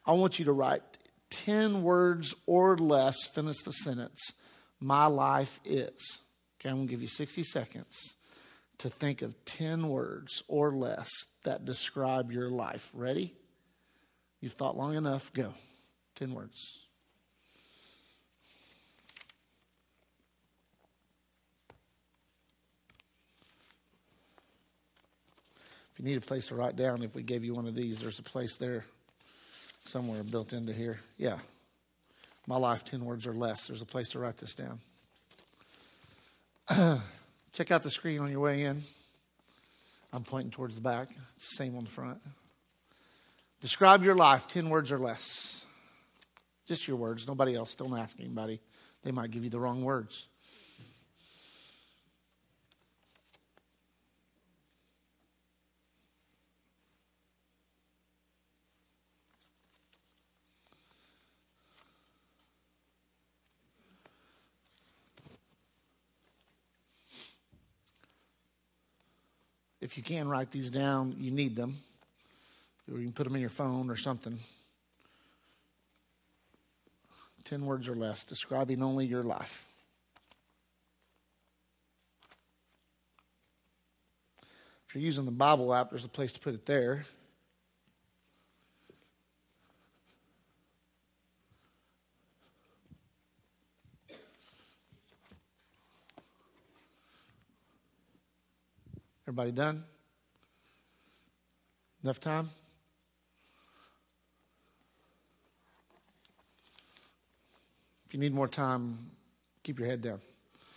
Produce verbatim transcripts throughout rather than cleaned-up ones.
I want you to write ten words or less, finish the sentence, my life is. Okay, I'm going to give you sixty seconds to think of ten words or less that describe your life. Ready? You've thought long enough. Go. ten words. If you need a place to write down, if we gave you one of these, there's a place there somewhere built into here. Yeah. My life, ten words or less. There's a place to write this down. Check out the screen on your way in. I'm pointing towards the back. It's the same on the front. Describe your life, ten words or less. Just your words, nobody else. Don't ask anybody. They might give you the wrong words. If you can write these down, you need them. Or you can put them in your phone or something. Ten words or less, describing only your life. If you're using the Bible app, there's a place to put it there. Everybody done? Enough time? If you need more time, keep your head down.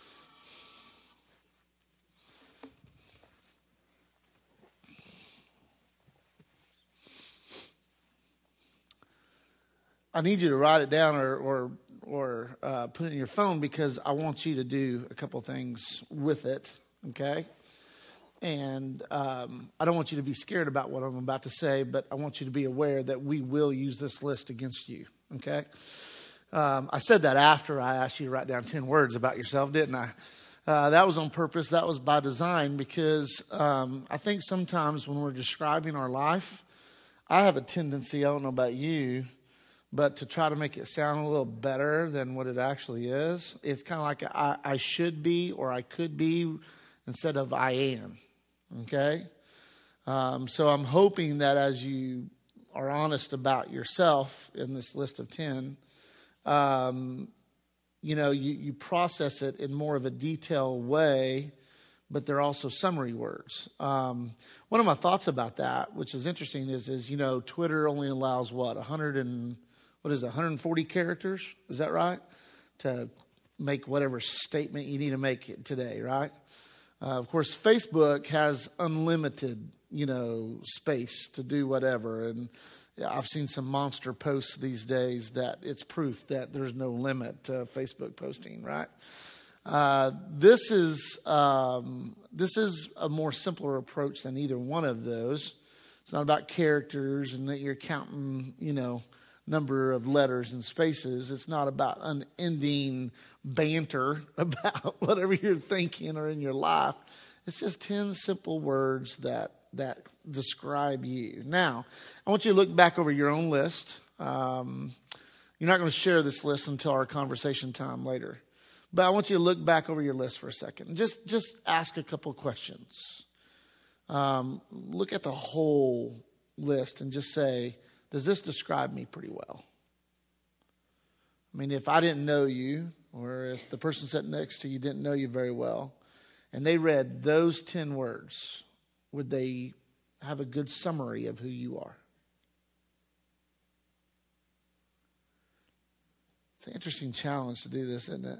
I need you to write it down or or, or uh, put it in your phone because I want you to do a couple things with it, okay? And um, I don't want you to be scared about what I'm about to say, but I want you to be aware that we will use this list against you, okay? Um, I said that after I asked you to write down ten words about yourself, didn't I? Uh, that was on purpose. That was by design because um, I think sometimes when we're describing our life, I have a tendency, I don't know about you, but to try to make it sound a little better than what it actually is. It's kind of like I, I should be or I could be instead of I am. Okay? Um, so I'm hoping that as you are honest about yourself in this list of ten, um, you know, you, you process it in more of a detailed way, but they're also summary words. Um, one of my thoughts about that, which is interesting, is, is you know, Twitter only allows what, one hundred and, what is it, one hundred forty characters? Is that right? To make whatever statement you need to make today, right? Uh, of course, Facebook has unlimited, you know, space to do whatever. And I've seen some monster posts these days that it's proof that there's no limit to Facebook posting, right? Uh, this is um, this is a more simpler approach than either one of those. It's not about characters and that you're counting, you know, number of letters and spaces. It's not about unending banter about whatever you're thinking or in your life. It's just ten simple words that that describe you. Now, I want you to look back over your own list. Um, you're not going to share this list until our conversation time later. But I want you to look back over your list for a second. Just, just ask a couple questions. Um, look at the whole list and just say, does this describe me pretty well? I mean, if I didn't know you, or if the person sitting next to you didn't know you very well, and they read those ten words, would they have a good summary of who you are? It's an interesting challenge to do this, isn't it?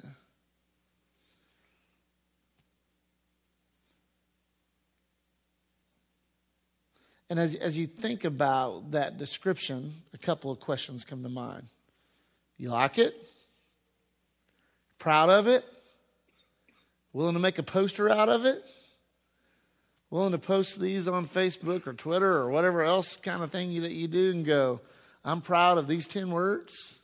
And as, as you think about that description, a couple of questions come to mind. You like it? Proud of it? Willing to make a poster out of it? Willing to post these on Facebook or Twitter or whatever else kind of thing that you do and go, I'm proud of these ten words?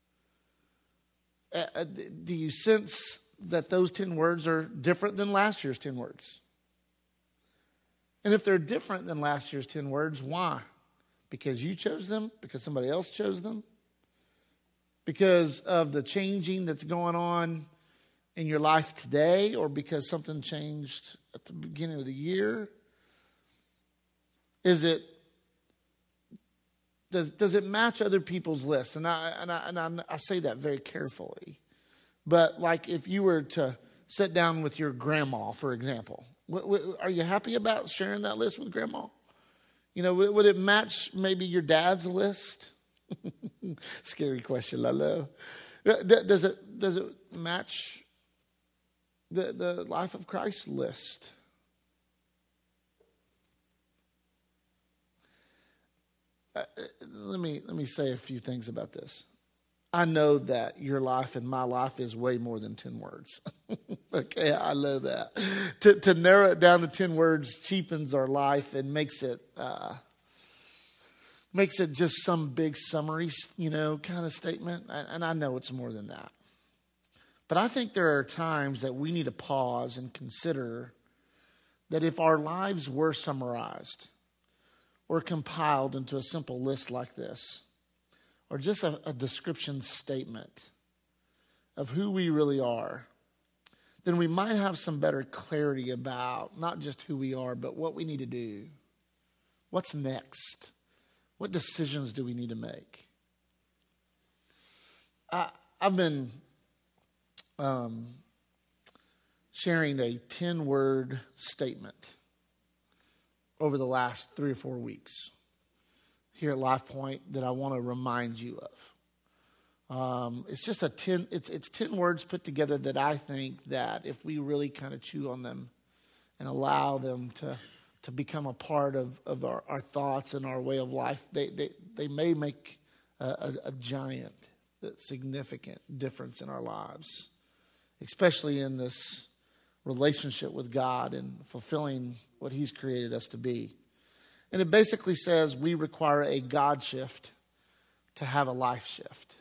Uh, do you sense that those ten words are different than last year's ten words? And if they're different than last year's ten words, why? Because you chose them? Because somebody else chose them? Because of the changing that's going on in your life today, or because something changed at the beginning of the year? Is it does does it match other people's lists? And I and I and I, I say that very carefully. But like if you were to sit down with your grandma, for example, what, what, are you happy about sharing that list with grandma? You know, would, would it match maybe your dad's list? Scary question, Lalo. Does it does it match the the Life of Christ list? Uh, let me let me say a few things about this. I know that your life and my life is way more than ten words. Okay, I know that. To to narrow it down to ten words cheapens our life and makes it uh, makes it just some big summary, you know, kind of statement. And I know it's more than that. But I think there are times that we need to pause and consider that if our lives were summarized or compiled into a simple list like this, or just a, a description statement of who we really are, then we might have some better clarity about not just who we are, but what we need to do. What's next? What decisions do we need to make? I, I've been um, sharing a ten-word statement over the last three or four weeks here at Life Point that I want to remind you of. Um, it's just a ten. It's it's ten words put together that I think that if we really kind of chew on them and allow them to to become a part of, of our, our thoughts and our way of life, they they, they may make a, a, a giant, significant difference in our lives, especially in this relationship with God and fulfilling what He's created us to be. And it basically says we require a God shift to have a life shift.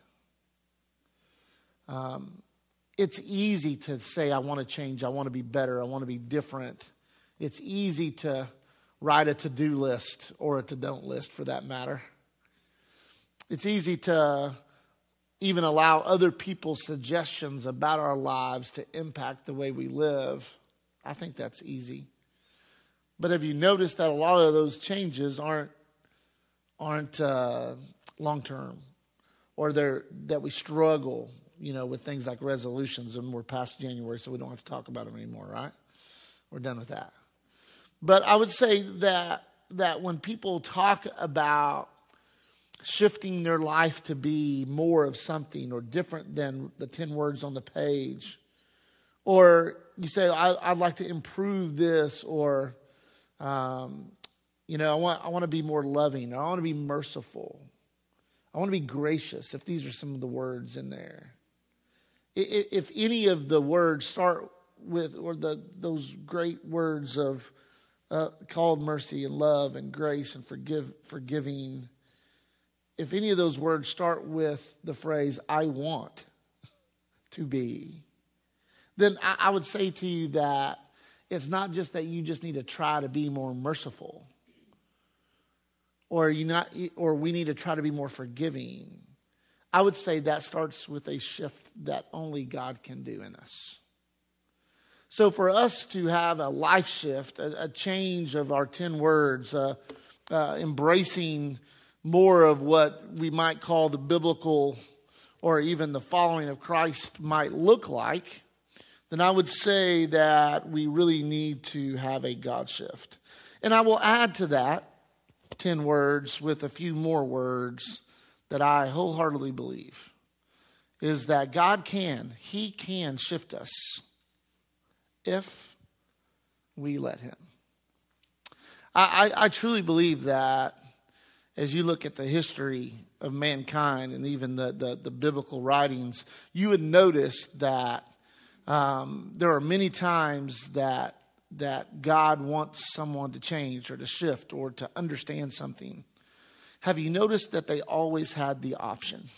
Um, it's easy to say, I want to change, I want to be better, I want to be different. It's easy to write a to-do list or a to-don't list for that matter. It's easy to even allow other people's suggestions about our lives to impact the way we live. I think that's easy. But have you noticed that a lot of those changes aren't aren't uh, long-term, or they're that we struggle, you know, with things like resolutions, and we're past January, so we don't have to talk about them anymore, right? We're done with that. But I would say that that when people talk about shifting their life to be more of something or different than the ten words on the page, or you say, I, I'd like to improve this, or Um, you know, I want I want to be more loving. I want to be merciful. I want to be gracious, if these are some of the words in there. If any of the words start with, or the those great words of uh, called mercy and love and grace and forgive forgiving, if any of those words start with the phrase, I want to be, then I, I would say to you that it's not just that you just need to try to be more merciful, or you not, or we need to try to be more forgiving. I would say that starts with a shift that only God can do in us. So for us to have a life shift, a, a change of our ten words, uh, uh, embracing more of what we might call the biblical, or even the following of Christ might look like, then I would say that we really need to have a God shift. And I will add to that ten words with a few more words that I wholeheartedly believe is that God can, He can shift us if we let Him. I, I, I truly believe that as you look at the history of mankind and even the, the, the biblical writings, you would notice that Um, there are many times that that God wants someone to change or to shift or to understand something. Have you noticed that they always had the option?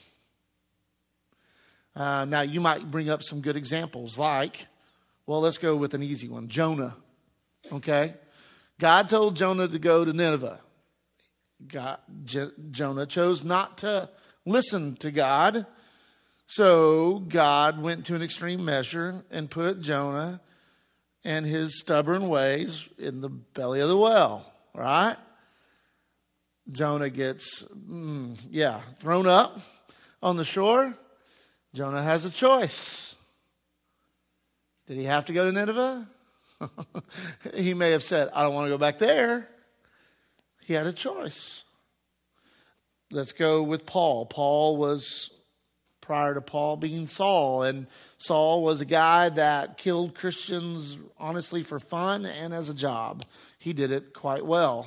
Uh, now, you might bring up some good examples like, well, let's go with an easy one. Jonah, okay? God told Jonah to go to Nineveh. God, J- Jonah chose not to listen to God. So God went to an extreme measure and put Jonah and his stubborn ways in the belly of the well, right? Jonah gets, mm, yeah, thrown up on the shore. Jonah has a choice. Did he have to go to Nineveh? He may have said, I don't want to go back there. He had a choice. Let's go with Paul. Paul was, prior to Paul being Saul, and Saul was a guy that killed Christians honestly for fun and as a job. He did it quite well.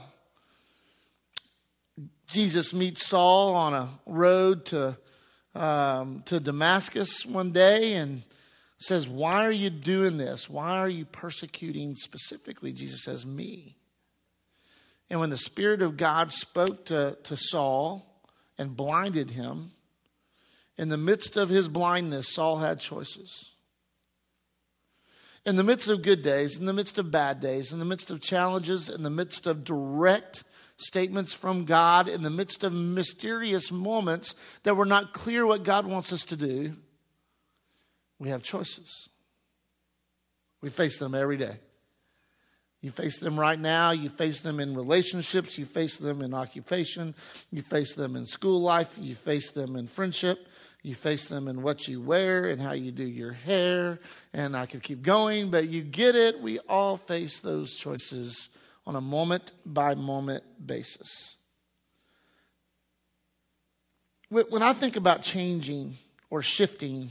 Jesus meets Saul on a road to um, to Damascus one day and says, why are you doing this? Why are you persecuting specifically? Jesus says, me. And when the Spirit of God spoke to, to Saul and blinded him, in the midst of his blindness, Saul had choices. In the midst of good days, in the midst of bad days, in the midst of challenges, in the midst of direct statements from God, in the midst of mysterious moments that we're not clear what God wants us to do, we have choices. We face them every day. You face them right now. You face them in relationships. You face them in occupation. You face them in school life. You face them in friendship. You face them in what you wear and how you do your hair. And I could keep going, but you get it. We all face those choices on a moment-by-moment basis. When I think about changing or shifting,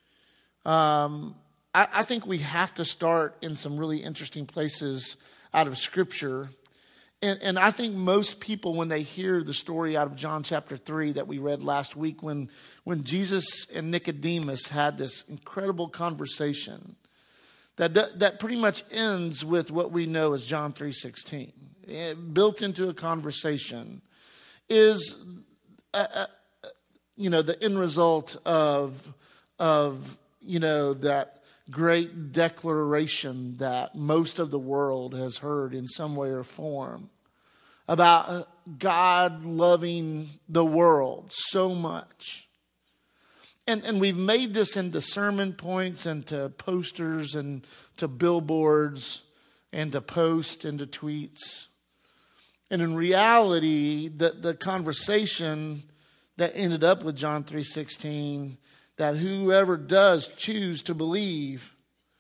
um, I, I think we have to start in some really interesting places out of Scripture. And, and I think most people, when they hear the story out of John chapter three that we read last week, when, when Jesus and Nicodemus had this incredible conversation, That that pretty much ends with what we know as John three sixteen. Built into a conversation is, uh, uh, you know, the end result of, of, you know, that great declaration that most of the world has heard in some way or form about God loving the world so much. And and we've made this into sermon points and to posters and to billboards and to posts and to tweets. And in reality, the, the conversation that ended up with John three sixteen, that whoever does choose to believe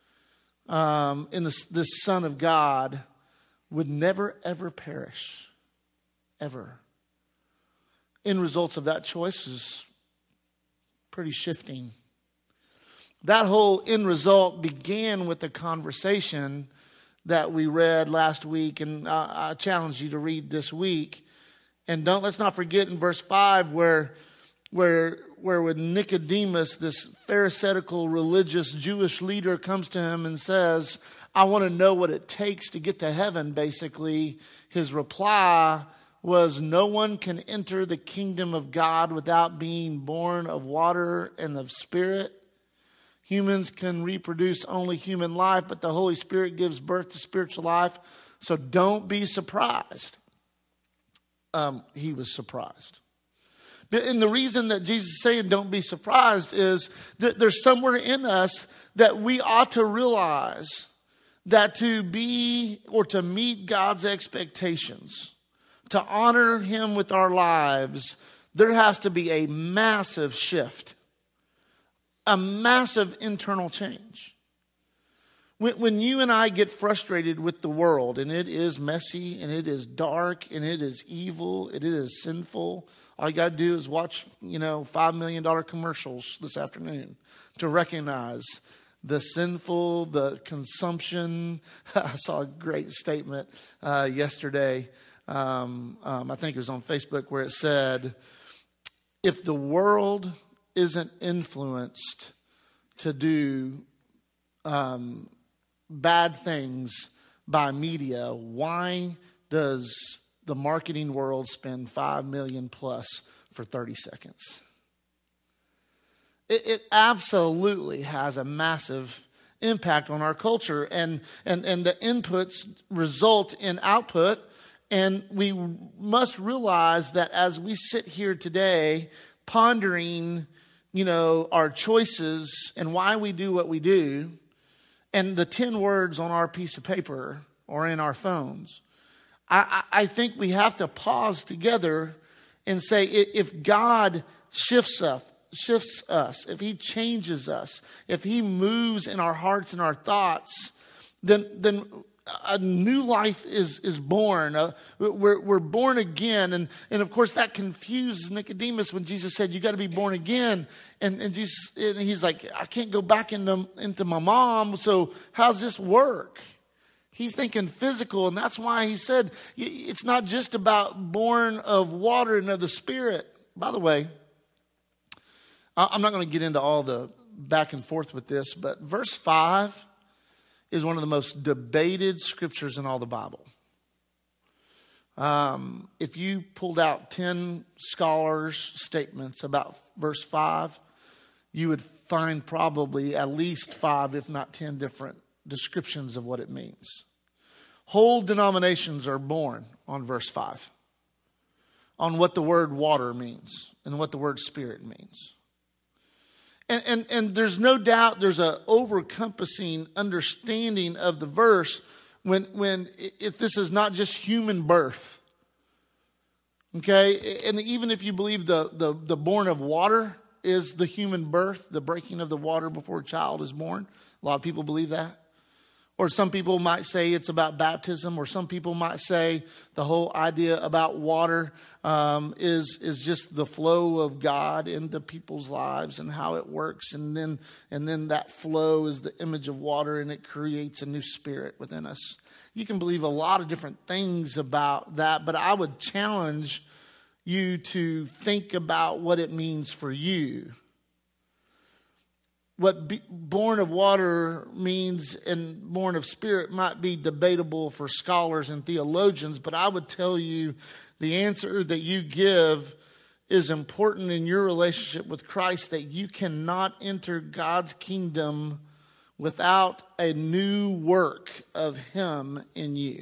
um, in this, this Son of God would never, ever perish. Ever. End results of that choice is pretty shifting. That whole end result began with the conversation that we read last week, and I, I challenge you to read this week. And don't let's not forget in verse five where, where, where when Nicodemus, this Pharisaical religious Jewish leader, comes to him and says, "I want to know what it takes to get to heaven." Basically, his reply was, no one can enter the kingdom of God without being born of water and of spirit. Humans can reproduce only human life, but the Holy Spirit gives birth to spiritual life. So don't be surprised. Um, he was surprised. And the reason that Jesus is saying don't be surprised is that there's somewhere in us that we ought to realize that to be or to meet God's expectations, to honor Him with our lives, there has to be a massive shift, a massive internal change. When, when you and I get frustrated with the world, and it is messy, and it is dark, and it is evil, and it is sinful, all you got to do is watch, you know, five million dollars commercials this afternoon to recognize the sinful, the consumption. I saw a great statement uh, yesterday. Um, um, I think it was on Facebook, where it said, if the world isn't influenced to do um, bad things by media, why does the marketing world spend five million plus for thirty seconds? It, it absolutely has a massive impact on our culture, and, and, and the inputs result in output. And we must realize that as we sit here today pondering, you know, our choices and why we do what we do, and the ten words on our piece of paper or in our phones, I, I think we have to pause together and say, if God shifts us, shifts us, if he changes us, if he moves in our hearts and our thoughts, then then a new life is is born. Uh, we're we're born again, and and of course that confused Nicodemus when Jesus said, "You got to be born again." And and Jesus, and he's like, "I can't go back into into my mom. So how's this work?" He's thinking physical, and that's why he said it's not just about born of water and of the Spirit. By the way, I'm not going to get into all the back and forth with this, but verse five is one of the most debated scriptures in all the Bible. Um, if you pulled out ten scholars' statements about verse five, you would find probably at least five, if not ten, different descriptions of what it means. Whole denominations are born on verse five, on what the word water means and what the word spirit means. And, and, and there's no doubt there's an over-encompassing understanding of the verse when, when if this is not just human birth. Okay? And even if you believe the, the, the born of water is the human birth, the breaking of the water before a child is born. A lot of people believe that. Or some people might say it's about baptism, or some people might say the whole idea about water um, is is just the flow of God into people's lives and how it works, and then and then that flow is the image of water, and it creates a new spirit within us. You can believe a lot of different things about that, but I would challenge you to think about what it means for you. What be, born of water means and born of spirit might be debatable for scholars and theologians, but I would tell you the answer that you give is important in your relationship with Christ, that you cannot enter God's kingdom without a new work of him in you.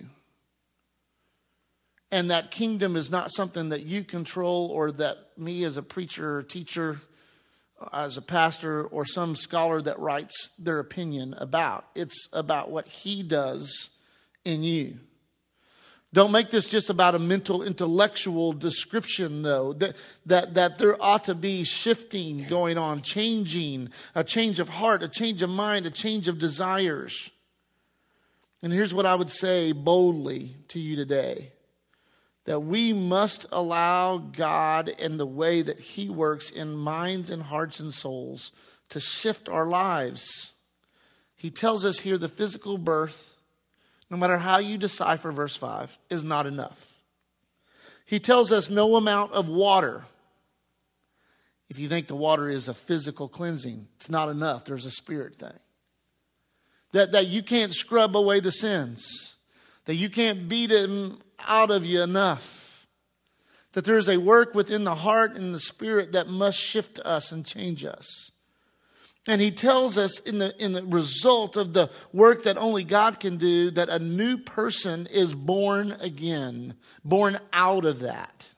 And that kingdom is not something that you control, or that me as a preacher or teacher, as a pastor, or some scholar that writes their opinion about. It's about what he does in you. Don't make this just about a mental, intellectual description, though. That, that, that there ought to be shifting going on, changing, a change of heart, a change of mind, a change of desires. And here's what I would say boldly to you today. That we must allow God and the way that he works in minds and hearts and souls to shift our lives. He tells us here the physical birth, no matter how you decipher verse five, is not enough. He tells us no amount of water. If you think the water is a physical cleansing, it's not enough. There's a spirit thing. That, that you can't scrub away the sins. That you can't beat them out of you enough. That there is a work within the heart and the spirit that must shift us and change us. And he tells us in the in the result of the work that only God can do, that a new person is born again, born out of that.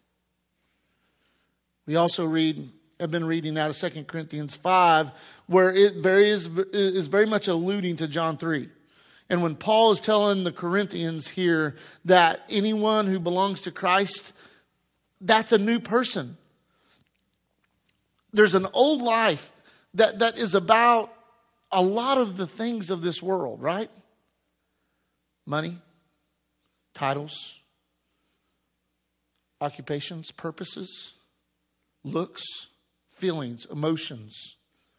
We also read, I've been reading out of Second Corinthians five, where it very is, is very much alluding to John three. And when Paul is telling the Corinthians here that anyone who belongs to Christ, that's a new person. There's an old life that, that is about a lot of the things of this world, right? Money, titles, occupations, purposes, looks, feelings, emotions,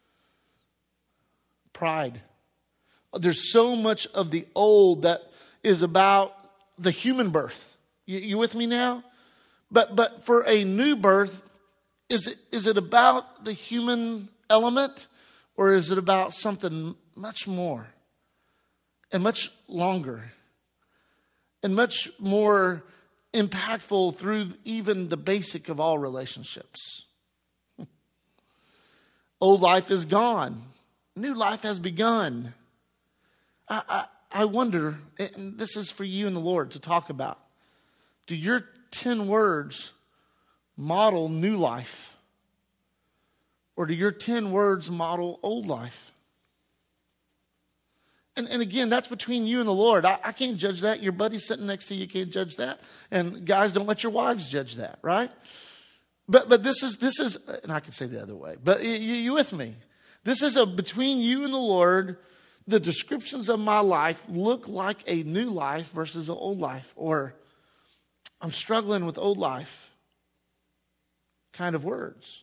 pride. There's so much of the old that is about the human birth. You, you with me now? But but for a new birth, is it is it about the human element, or is it about something much more and much longer and much more impactful through even the basic of all relationships? Old life is gone. New life has begun. I, I, I wonder, and this is for you and the Lord to talk about, do your ten words model new life? Or do your ten words model old life? And, and again, that's between you and the Lord. I, I can't judge that. Your buddy sitting next to you can't judge that. And guys, don't let your wives judge that, right? But but this is, this is, and I could say the other way, but you, you with me? This is a between you and the Lord. The descriptions of my life look like a new life versus an old life. Or I'm struggling with old life kind of words.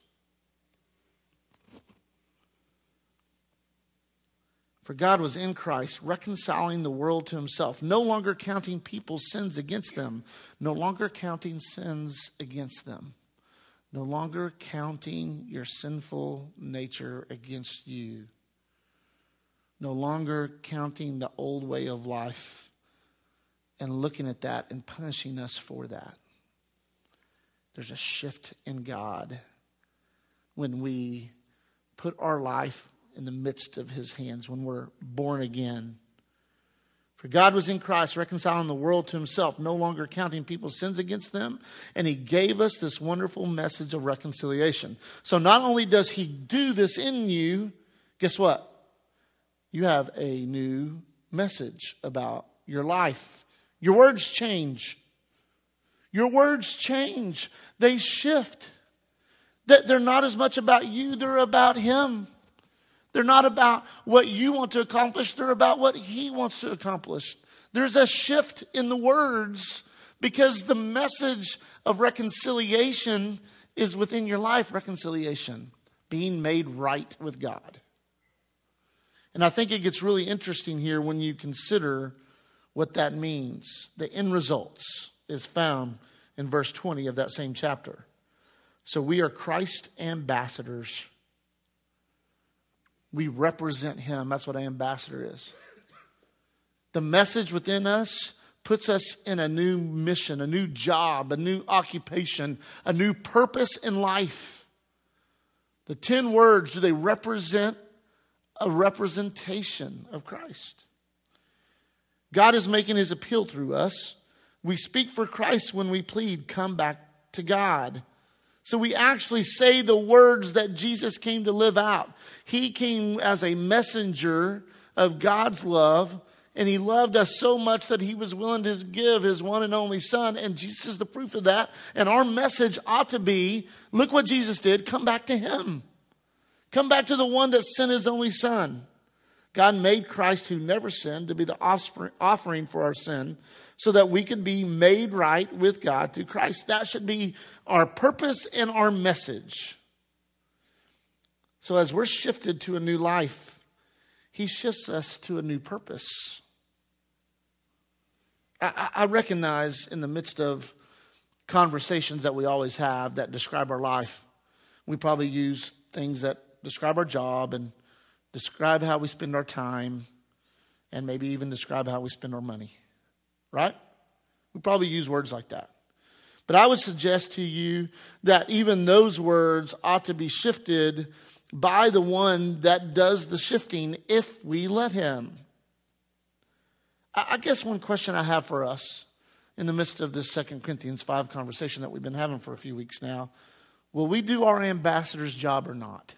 For God was in Christ, reconciling the world to himself, no longer counting people's sins against them, no longer counting sins against them, no longer counting your sinful nature against you, no longer counting the old way of life and looking at that and punishing us for that. There's a shift in God when we put our life in the midst of his hands, when we're born again. For God was in Christ, reconciling the world to himself, no longer counting people's sins against them. And he gave us this wonderful message of reconciliation. So not only does he do this in you, guess what? You have a new message about your life. Your words change. Your words change. They shift. They're not as much about you, they're about him. They're not about what you want to accomplish. They're about what he wants to accomplish. There's a shift in the words because the message of reconciliation is within your life. Reconciliation, being made right with God. And I think it gets really interesting here when you consider what that means. The end results is found in verse twenty of that same chapter. So we are Christ ambassadors. We represent him. That's what an ambassador is. The message within us puts us in a new mission, a new job, a new occupation, a new purpose in life. The ten words, do they represent a representation of Christ? God is making his appeal through us. We speak for Christ when we plead, come back to God. So we actually say the words that Jesus came to live out. He came as a messenger of God's love, and he loved us so much that he was willing to give his one and only son, and Jesus is the proof of that. And our message ought to be, look what Jesus did, come back to him. Come back to the one that sent his only son. God made Christ, who never sinned, to be the offspring, offering for our sin, so that we could be made right with God through Christ. That should be our purpose and our message. So as we're shifted to a new life, he shifts us to a new purpose. I, I recognize in the midst of conversations that we always have that describe our life, we probably use things that describe our job and describe how we spend our time and maybe even describe how we spend our money. Right? We probably use words like that. But I would suggest to you that even those words ought to be shifted by the one that does the shifting if we let him. I guess one question I have for us in the midst of this Second Corinthians five conversation that we've been having for a few weeks now, will we do our ambassador's job or not?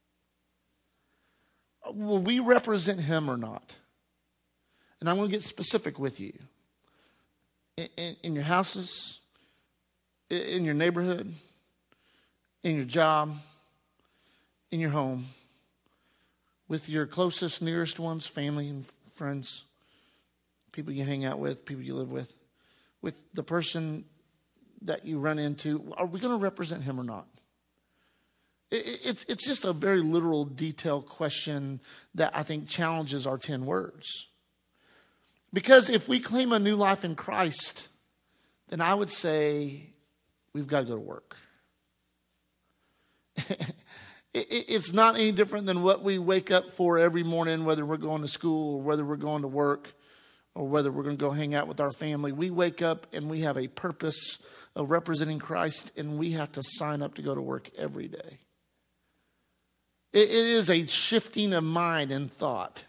Will we represent him or not? And I'm going to get specific with you. In, in your houses, in your neighborhood, in your job, in your home, with your closest, nearest ones, family and friends, people you hang out with, people you live with, with the person that you run into, are we going to represent him or not? It, it's, it's just a very literal, detailed question that I think challenges our ten words. Because if we claim a new life in Christ, then I would say we've got to go to work. It's not any different than what we wake up for every morning, whether we're going to school or whether we're going to work or whether we're going to go hang out with our family. We wake up and we have a purpose of representing Christ, and we have to sign up to go to work every day. It is a shifting of mind and thought.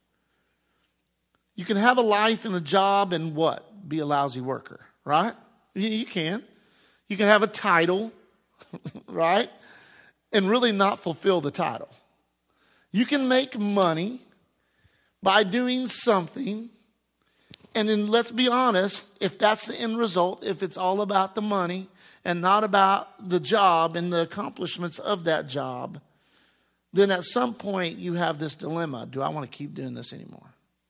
You can have a life and a job and what? Be a lousy worker, right? You, you can. You can have a title, right? And really not fulfill the title. You can make money by doing something. And then let's be honest, if that's the end result, if it's all about the money and not about the job and the accomplishments of that job, then at some point you have this dilemma. Do I want to keep doing this anymore?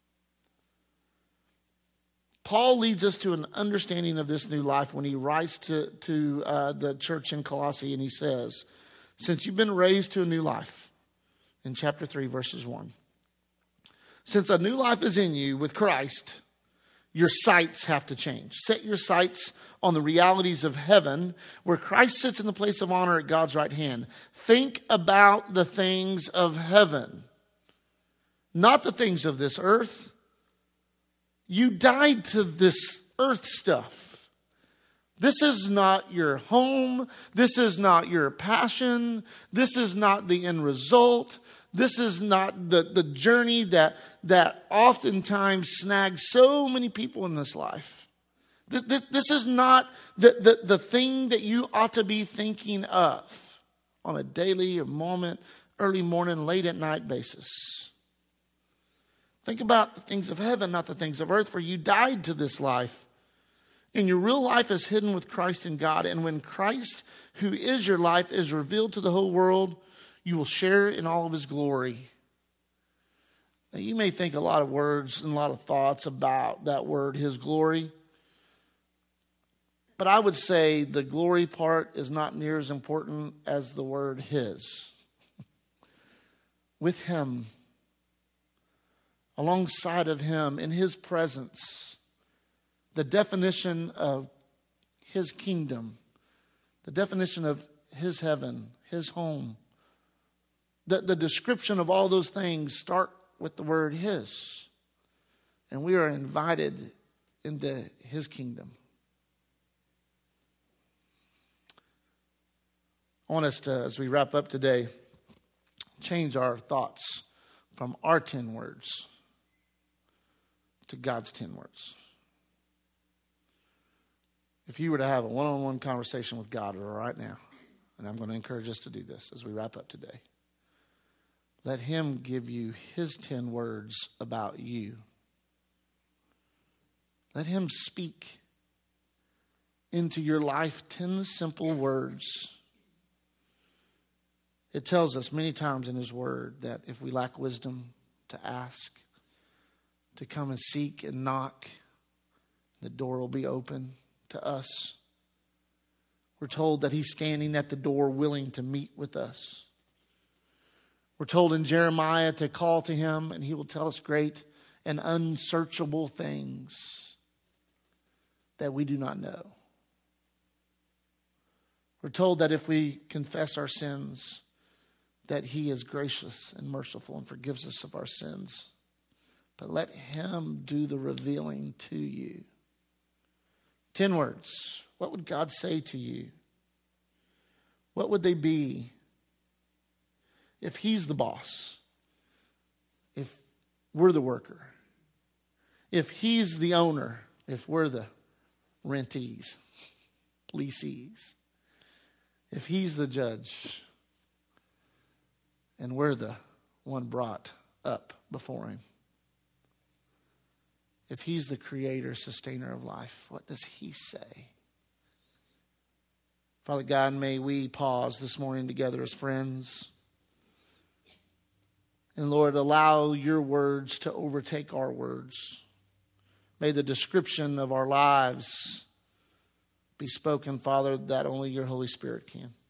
Paul leads us to an understanding of this new life when he writes to, to uh, the church in Colossae, and he says, since you've been raised to a new life, in chapter three, verses one, since a new life is in you with Christ, your sights have to change. Set your sights on the realities of heaven, where Christ sits in the place of honor at God's right hand. Think about the things of heaven, not the things of this earth. You died to this earth stuff. This is not your home. This is not your passion. This is not the end result. This is not the, the journey that, that oftentimes snags so many people in this life. This is not the, the, the thing that you ought to be thinking of on a daily or moment, early morning, late at night basis. Think about the things of heaven, not the things of earth, for you died to this life. And your real life is hidden with Christ in God. And when Christ, who is your life, is revealed to the whole world, you will share in all of his glory. Now, you may think a lot of words and a lot of thoughts about that word, his glory. But I would say the glory part is not near as important as the word his. With him, alongside of him, in his presence, the definition of his kingdom, the definition of his heaven, his home, the, the description of all those things start with the word his. And we are invited into his kingdom. I want us to, as we wrap up today, change our thoughts from our ten words to God's ten words. If you were to have a one-on-one conversation with God right now, and I'm going to encourage us to do this as we wrap up today, let him give you his ten words about you. Let him speak into your life ten simple words. It tells us many times in his word that if we lack wisdom, to ask, to come and seek and knock, the door will be open to us. We're told that he's standing at the door willing to meet with us. We're told in Jeremiah to call to him and he will tell us great and unsearchable things that we do not know. We're told that if we confess our sins, that he is gracious and merciful and forgives us of our sins. But let him do the revealing to you. Ten words. What would God say to you? What would they be if he's the boss? If we're the worker? If he's the owner? If we're the rentees, leasees? If he's the judge and we're the one brought up before him? If he's the creator, sustainer of life, what does he say? Father God, may we pause this morning together as friends. And Lord, allow your words to overtake our words. May the description of our lives be spoken, Father, that only your Holy Spirit can.